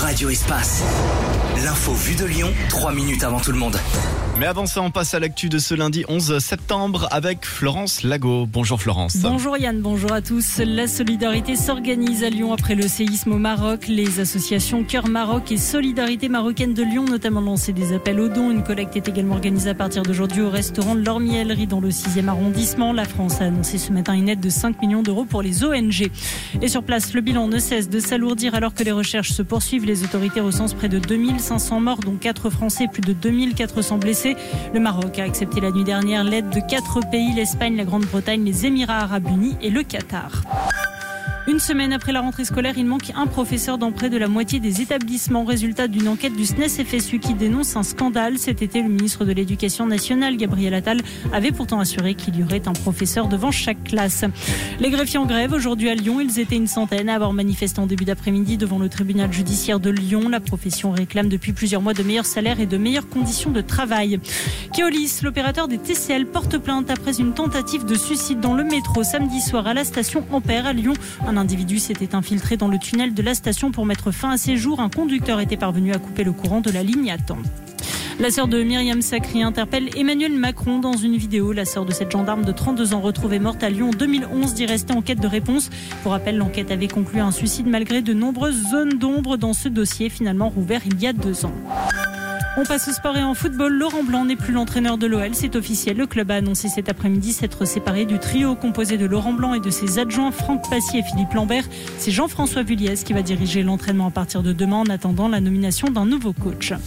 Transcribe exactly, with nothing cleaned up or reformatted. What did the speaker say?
Radio Espace. L'info vue de Lyon, trois minutes avant tout le monde. Mais avant ça, on passe à l'actu de ce lundi onze septembre avec Florence Lago. Bonjour Florence. Bonjour Yann, bonjour à tous. La solidarité s'organise à Lyon après le séisme au Maroc. Les associations Cœur Maroc et Solidarité Marocaine de Lyon notamment lancé des appels aux dons. Une collecte est également organisée à partir d'aujourd'hui au restaurant de l'Ormiellerie dans le sixième arrondissement. La France a annoncé ce matin une aide de cinq millions d'euros pour les O N G. Et sur place, le bilan ne cesse de s'alourdir alors que les recherches se poursuivent. Les autorités recensent près de deux mille cinq cents morts, dont quatre Français et plus de deux mille quatre cents blessés. Le Maroc a accepté la nuit dernière l'aide de quatre pays, l'Espagne, la Grande-Bretagne, les Émirats Arabes Unis et le Qatar. Une semaine après la rentrée scolaire, il manque un professeur dans près de la moitié des établissements. Résultat d'une enquête du S N E S F S U qui dénonce un scandale. Cet été, le ministre de l'Éducation nationale, Gabriel Attal, avait pourtant assuré qu'il y aurait un professeur devant chaque classe. Les greffiers en grève aujourd'hui à Lyon. Ils étaient une centaine à avoir manifesté en début d'après-midi devant le tribunal judiciaire de Lyon. La profession réclame depuis plusieurs mois de meilleurs salaires et de meilleures conditions de travail. Keolis, l'opérateur des T C L, porte plainte après une tentative de suicide dans le métro samedi soir à la station Ampère à Lyon. Un individu s'était infiltré dans le tunnel de la station pour mettre fin à ses jours. Un conducteur était parvenu à couper le courant de la ligne à temps. La sœur de Myriam Sacri interpelle Emmanuel Macron dans une vidéo. La sœur de cette gendarme de trente-deux ans retrouvée morte à Lyon en deux mille onze dit rester en quête de réponse. Pour rappel, l'enquête avait conclu à un suicide malgré de nombreuses zones d'ombre dans ce dossier finalement rouvert il y a deux ans. On passe au sport et en football. Laurent Blanc n'est plus l'entraîneur de l'O L, c'est officiel. Le club a annoncé cet après-midi s'être séparé du trio composé de Laurent Blanc et de ses adjoints Franck Passy et Philippe Lambert. C'est Jean-François Vulliez qui va diriger l'entraînement à partir de demain en attendant la nomination d'un nouveau coach.